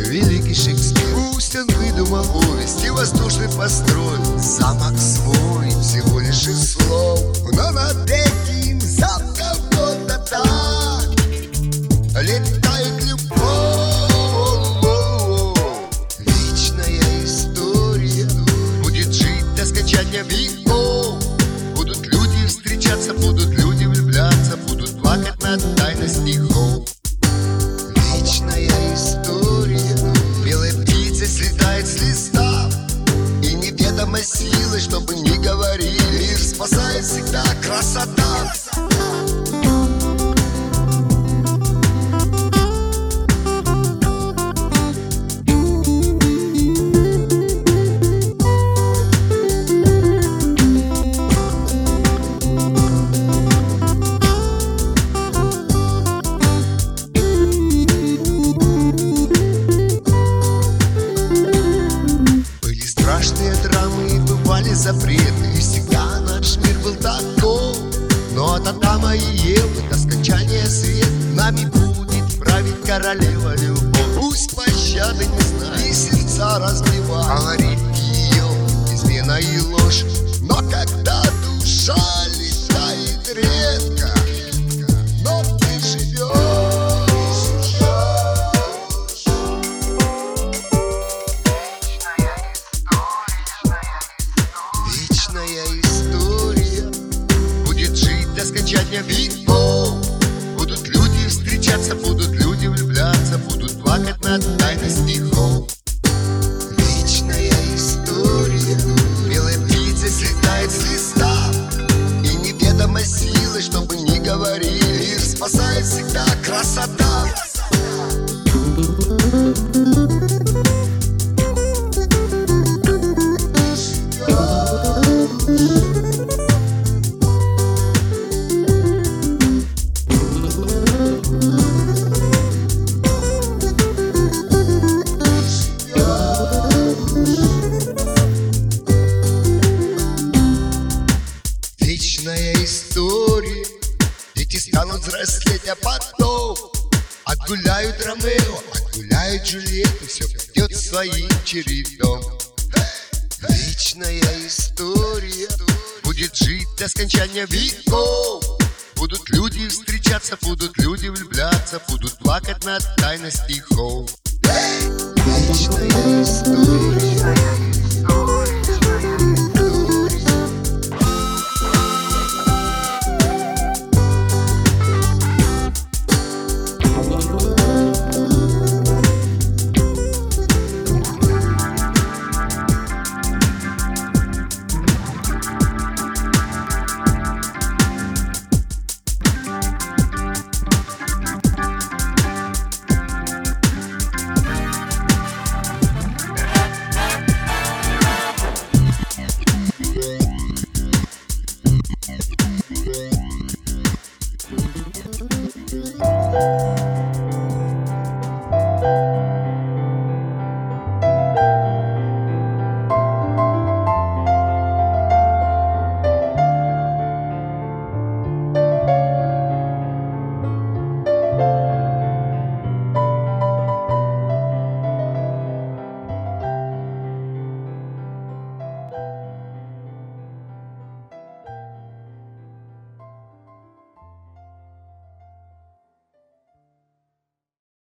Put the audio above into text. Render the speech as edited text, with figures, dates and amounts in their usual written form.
великий Шекспир. Пусть он выдумал повесть и воздушный построил замок свой, всего лишь из слов. Но над этим замком кто-то летает любовь. Вечная история будет жить до скончания веков. Будут люди встречаться, будут люди влюбляться, будут плакать над тайной стихов. Вечная история, белая птица слетает с листа, и неведомой силы, чтобы не говорили, мир спасает всегда красота. Страшные драмы и бывали запреты, и всегда наш мир был таков. Но от Адама и Евы до скончания свет нами будет править королева любовь. Пусть пощады не знает и сердца разбивает, говорит ее измена и ложь. Но когда душа летает редко, но ты живешь. Вечная история будет жить до скончания веков. Будут люди встречаться, будут люди влюбляться, будут плакать над тайной стихов. Вечная история, белая птица слетает с листа, и неведомой силы, чтобы не говорили, мир спасает всегда красота. Вечная история, дети станут взрослеть, а потом отгуляют Ромео, отгуляют Джульетту, все пойдет своим чередом. Вечная история будет жить до скончания веков. Будут люди встречаться, будут люди влюбляться, будут плакать над тайной стихов. Вечная история.